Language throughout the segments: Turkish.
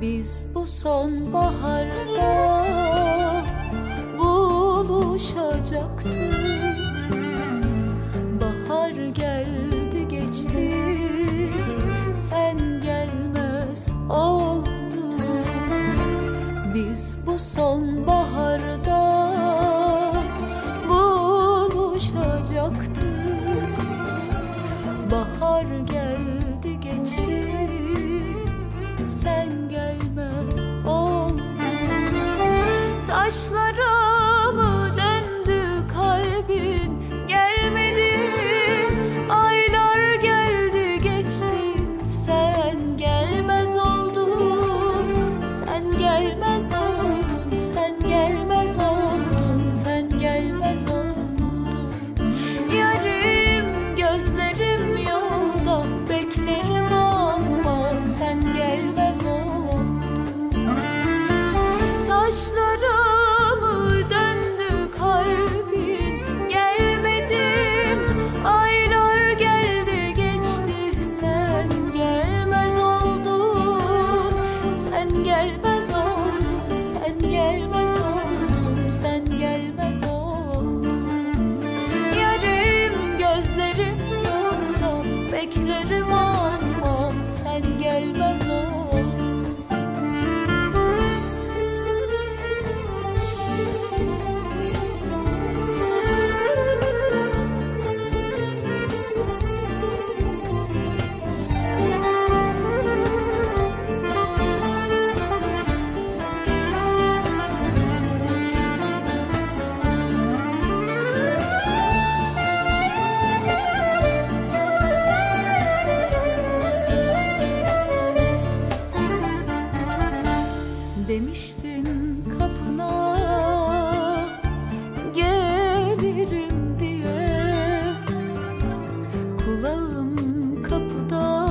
Biz bu sonbaharda buluşacaktık. Bahar geldi geçti, sen gelmez oldun. Biz bu sonbaharda buluşacaktık. Bahar geldi geçti, sen gelmez oldun. Taşlara mı döndü kalbin, gelmedin. Aylar geldi geçti, sen gelmez oldun. Sen gelmez oldun, sen gelmez oldun, sen gelmez oldun. Yarim gözlerim yolda beklerim ama sen gelmez oldun. Taşlara mı döndü kalbin, gelmedin. Aylar geldi geçti, sen gelmez oldun. Sen gelmez oldun, sen gelmez oldun, sen gelmez oldun. Yarim gözlerim yolda beklerim ama sen gelmez oldun. Demiştin kapına gelirim diye, kulağım kapıda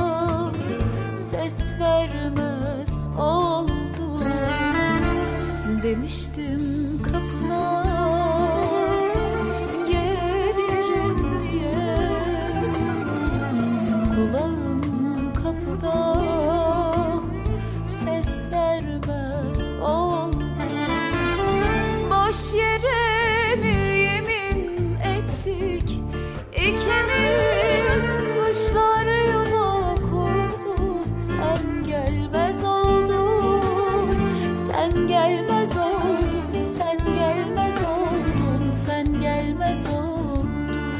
ses vermez oldu. Demiştim kapına gelirim diye, kulağım kapıda ses vermez oldu. Boş yere mi yemin ettik ikimiz, kuşlar yuva kurdu. Sen gelmez oldun, sen gelmez oldun, sen gelmez oldun, sen gelmez oldun.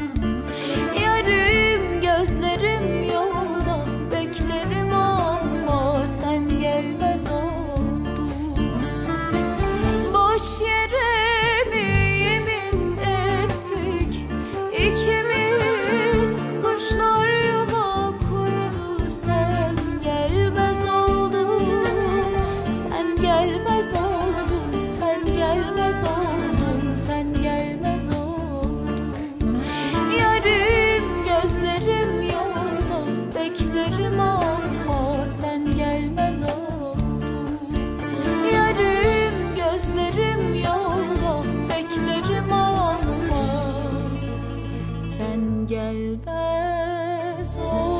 Yarim gözlerim yolda beklerim ama sen gelmez oldun. Boş yere mi yemin ettik ikimiz, kuşlar yuva kurdu. Sen gelmez oldun, sen gelmez oldun, sen gelmez oldun, sen gelmez oldun. Yarim gözlerim yolda beklerim ama sen gelmez oldun. Yarim gözlerim yolda beklerim ama sen gelmez oldun.